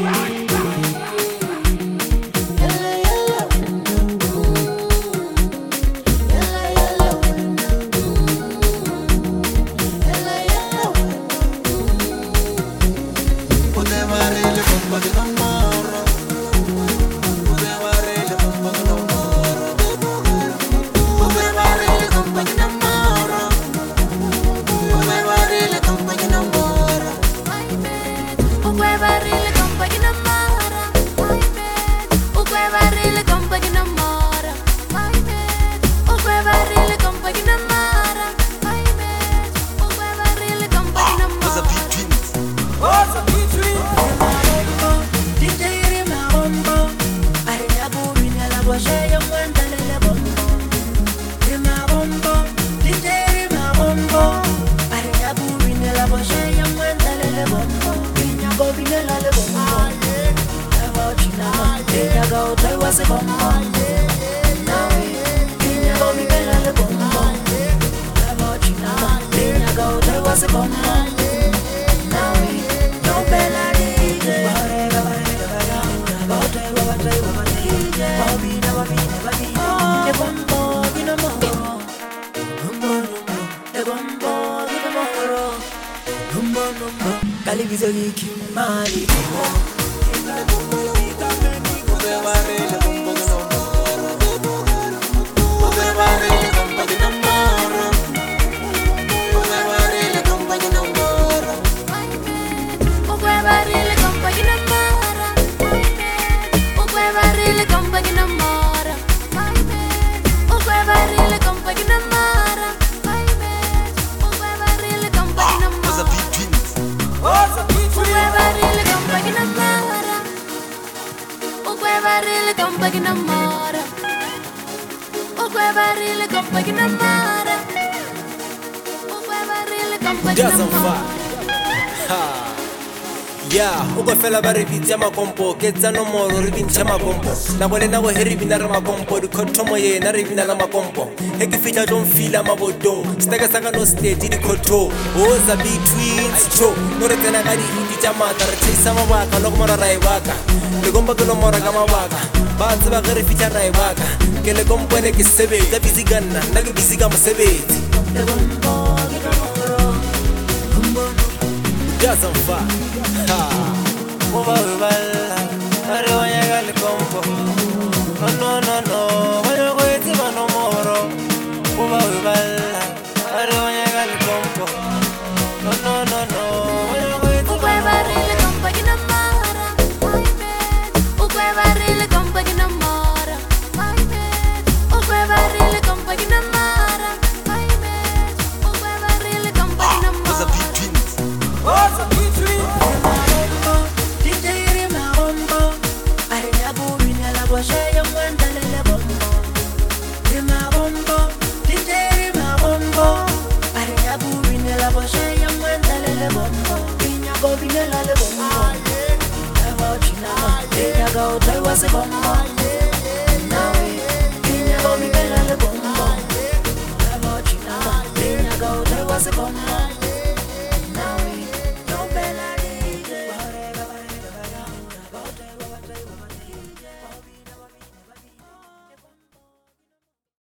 Doesn't fuck. Ha. Yeah, uko fela ba re bitsa makompo ke tsa no moro re dintse makompo na go le na go heri bina re makompo di khothomo yena re bina la makompo he ke fitla don't feel amabotong steka saka no state di khotho o za between cho no re tsena ga di hiti tsa mata re tsisa mabaka no go mora ra ibaka le gomba ke no mora ka mabaka ba tseba ge re fitla ra ibaka ke le kompone ke sebe ka busy ganna na ke busy ka mosebetsi le gomba ke no moro doesn't fuck. Ha. Uba ubala, are wanyega le kompo. No no no, wanyo kweti mano moro. Uba ubala, are wanyega le kompo. No no, wanyo kweti mano moro. Ukwe barrile kompo kina mara, my bed. Ukwe barrile kompo kina mara, my bed. Ukwe barrile kompo kina mara, my bed. Ukwe barrile kompo kina mara. What's up, between? DJ Marombo, Ariabu in la Boche, young one, the Bombo. Marombo, DJ Marombo, Ariabu in la Boche, young one, the Bombo. Pina go in la Bombo. About China, Pina go, there was a bombo. Now, Pina go in la Bombo. About China, Pina go, there was a bombo.